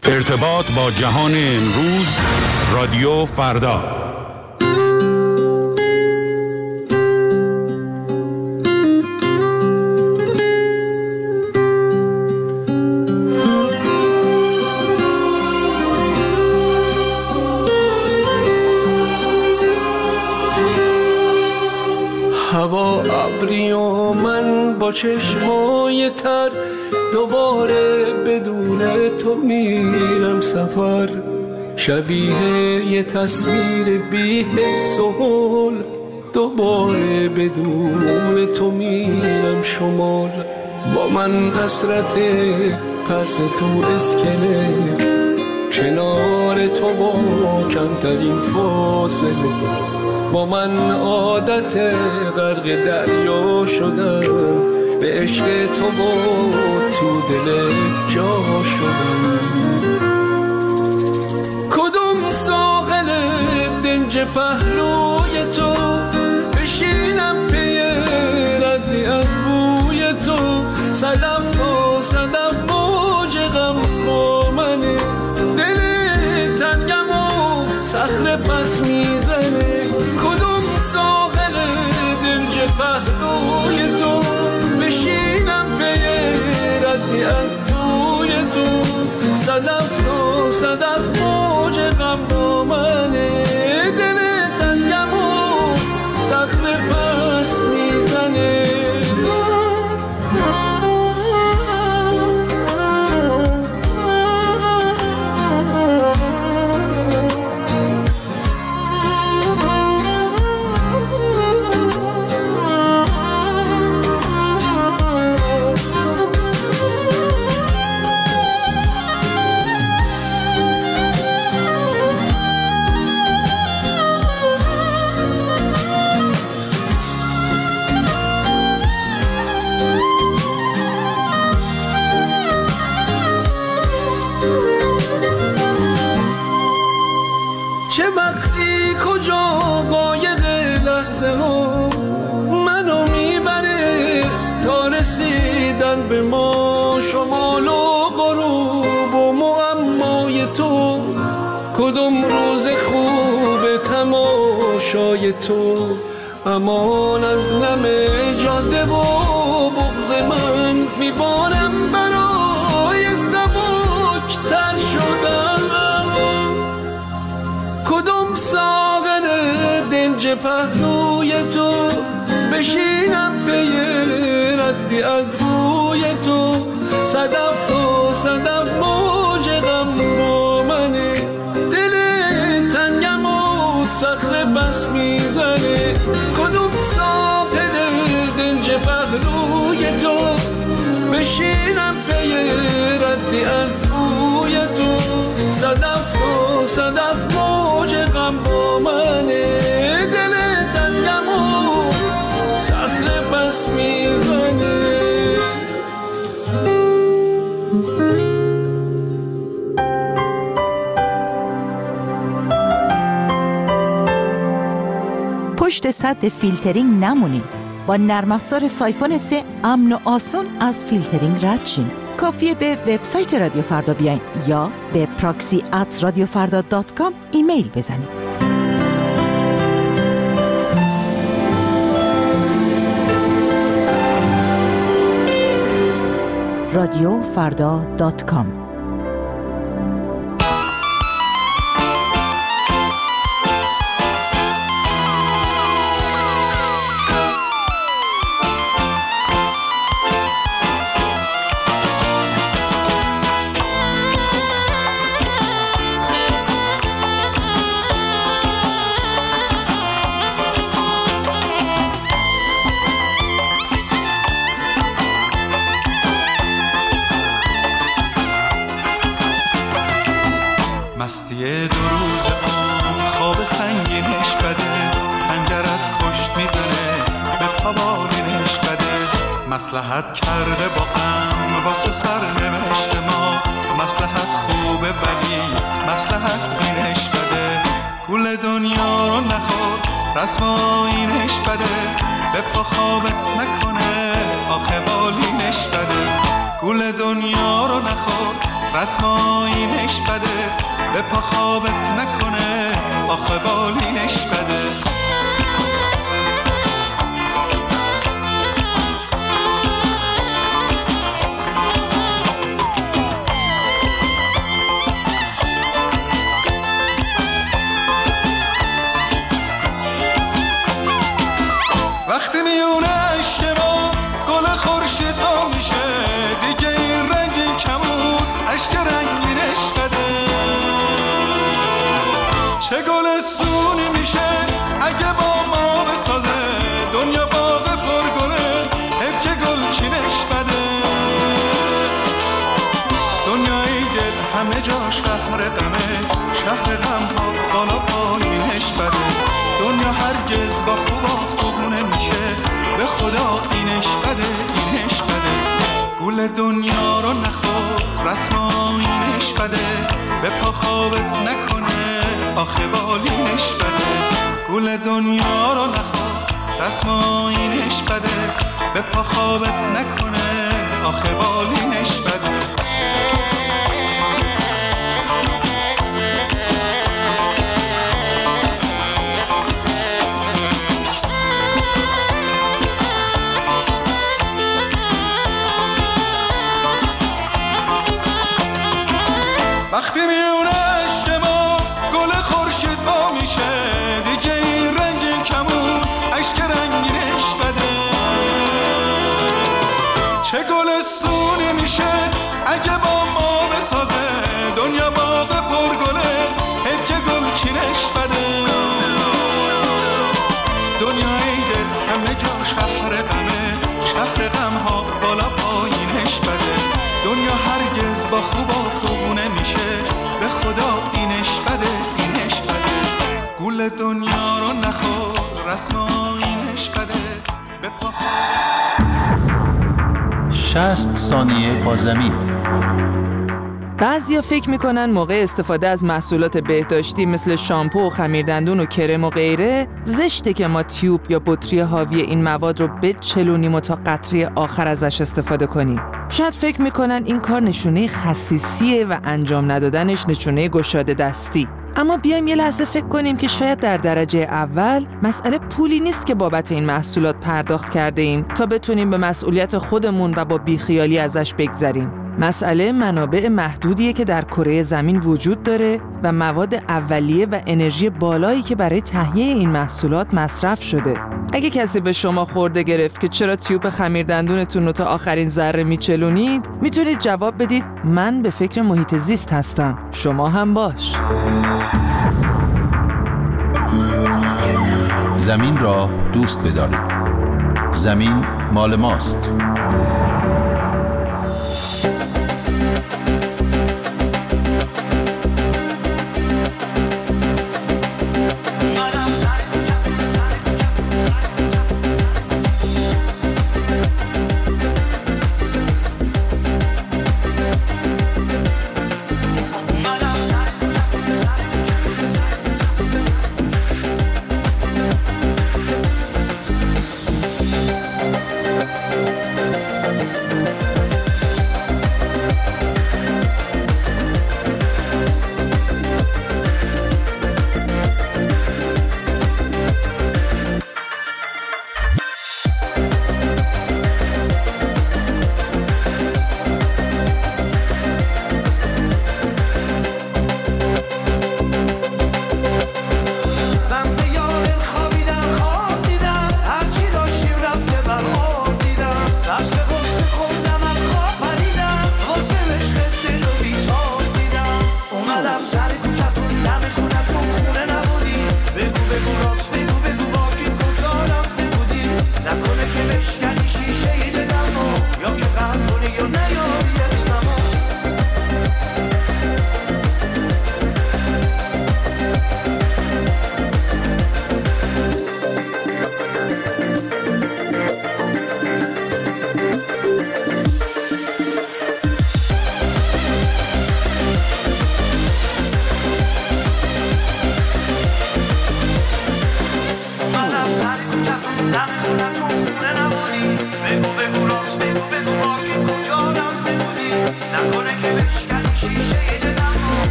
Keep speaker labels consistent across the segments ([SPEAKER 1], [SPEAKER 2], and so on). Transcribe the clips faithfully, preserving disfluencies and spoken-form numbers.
[SPEAKER 1] ارتباط با جهان امروز، رادیو فردا.
[SPEAKER 2] هوا ابری و من با چشمای تر، دوباره بدون تو میرم سفر. شبیه یه تصویر بی حس و حال، دوباره بدون تو میرم شمال. با من حسرت پرس تو اسکله، کنار تو با کمترین فاصله. با من عادت غرق دریا شدم، به عشق تو با تو دل جا شدم. کدوم ساحل دنج پهلوی تو، بشینم پی ردی از بوی تو. صدف تا صدف موج غم با منه، دل تنگم و صخره پس میزنه. کدوم ساحل دنج پهلوی تو، بشینم پی ردی از بوی تو. صدف تا صدف موج غم با منه، دل تنگم و صخره پس میزنه. چه وقتی کجا قایق لحظه ها منو میبره تا رسیدن به ما. شمال و غروب و معمای تو، کدوم روز خوب تماشای تو. امان از نم جاده و بغض من، میبارم برای سبک تر شدم. کدوم ساغر دنج پهلوی تو، بشینم پی ردی از بوی تو. صدف تا صدف موج غم با منه، دل تنگم و صخره بس میزنه. کدوم ساغر دنج پهلوی تو، بشینم پی ردی از بوی تو. صدف تا صدف موج غم با منه، دل تنگم و صخره بس میزنه.
[SPEAKER 3] پشت سد فیلترینگ نمونین. با نرم افزار سایفون سه امن و آسون از فیلترینگ رد شین. کافیه به وبسایت رادیو فردا بیاین یا به پراکسی ات رادیو فردا دات کام ایمیل بزنید. رادیو فردا دات کام.
[SPEAKER 4] مستی دو روز اون خواب سنگینش بده، خنجر از پشت میزنه به پاوالینش بده. مصلحت کرده با غم واسه سرنوشت ما، مصلحت خوبه ولی مصلحت بینش بده. گول دنیا رو نخور رسم آیینش بده، به پا خوابت نکنه آخه بالینش بده. گول دنیا رو نخور رسم آیینش بده، به پا خوابت نکنه آخه بالینش بده. وقتی میونه عشق ما گل خورشید ها میشه، دیگه این رنگی کمون عشق رنگینش بده. چه گل سونی میشه اگه با ما بسازه، دنیا باغ پرگله حیف که گل چینش بده. دنیای دل همه جا شهر غمه، شهر غم ها بالا پایینش بده. دنیا هرگز با خوبا خوب نمیشه، به خدا اینش بده اینش بده. گل دنیا رو نخور رسم آیینش بده، به پا خوابت نکنه آخه بالینش بده. گل دنیا رو نخور رسم آیینش بده، به پا خوابت نکنه آخه بالینش بده. وقتی میونه عشق ما گل خورشید وا میشه، دیگه این رنگی کمون عشق رنگینش بده. چه گل سونی میشه اگه با ما بسازه، دنیا باغ پرگله حیف که گل چینش بده. دنیای دل همه جا شهر غمه، شهر غم ها بالا پایینش بده. دنیا هرگز با خوبا خوب نمیشه، به خدا اینش بده اینش بده. گل دنیا رو نخور رسم آیینش بده، به پا
[SPEAKER 5] شصت ثانیه با زمین.
[SPEAKER 6] بعضیا فکر میکنن موقع استفاده از محصولات بهداشتی مثل شامپو و خمیردندون و کرم و غیره زشته که ما تیوب یا بطری حاوی این مواد رو بچلونیم و تا قطره آخر ازش استفاده کنیم. شاید فکر میکنن این کار نشونه خسیسیه و انجام ندادنش نشونه گشاده دستی. اما بیایم یه لحظه فکر کنیم که شاید در درجه اول مسئله پولی نیست که بابت این محصولات پرداخت کرده ایم تا بتونیم به مسئولیت خودمون و با بیخیالی ازش بگذریم. مسئله منابع محدودیه که در کره زمین وجود داره و مواد اولیه و انرژی بالایی که برای تهیه این محصولات مصرف شده. اگه کسی به شما خورده گرفت که چرا تیوب خمیردندونتون رو تا آخرین ذره میچلونید، میتونید جواب بدید من به فکر محیط زیست هستم، شما هم باش.
[SPEAKER 5] زمین را دوست بدارید. زمین مال ماست.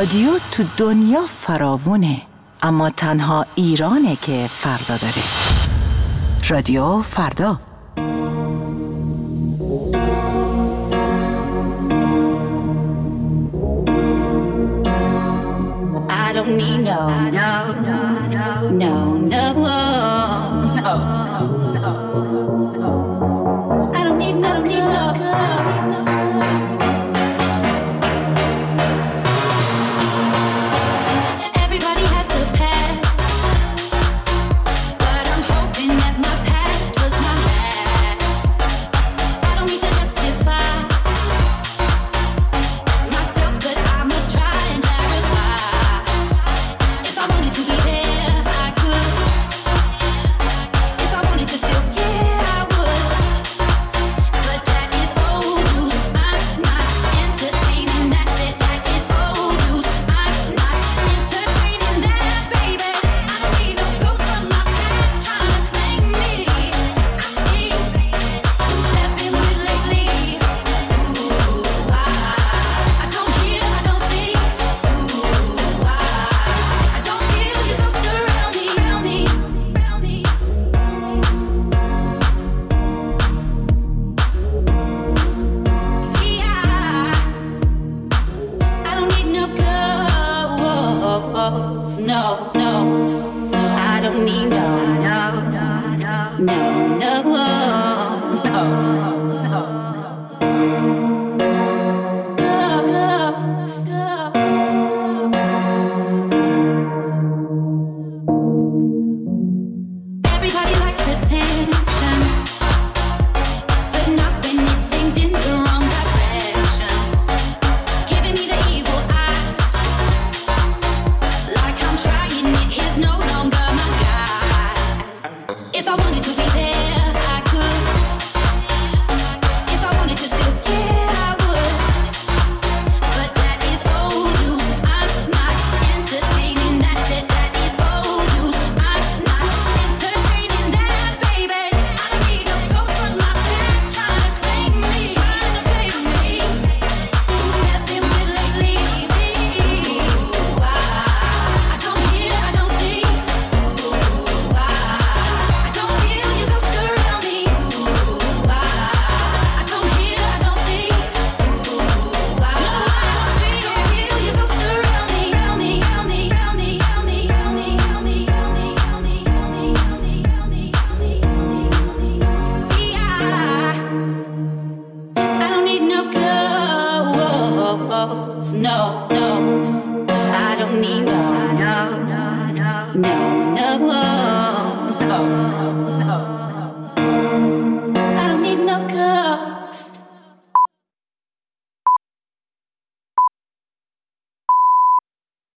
[SPEAKER 3] رادیو تو دنیا فراوونه، اما تنها ایرانه که فردا داره. رادیو فردا.
[SPEAKER 7] I don't need no, no, no, no, no, no, no, no. I don't need no, no.
[SPEAKER 8] No, no, I don't need no, no, no, no, no, no.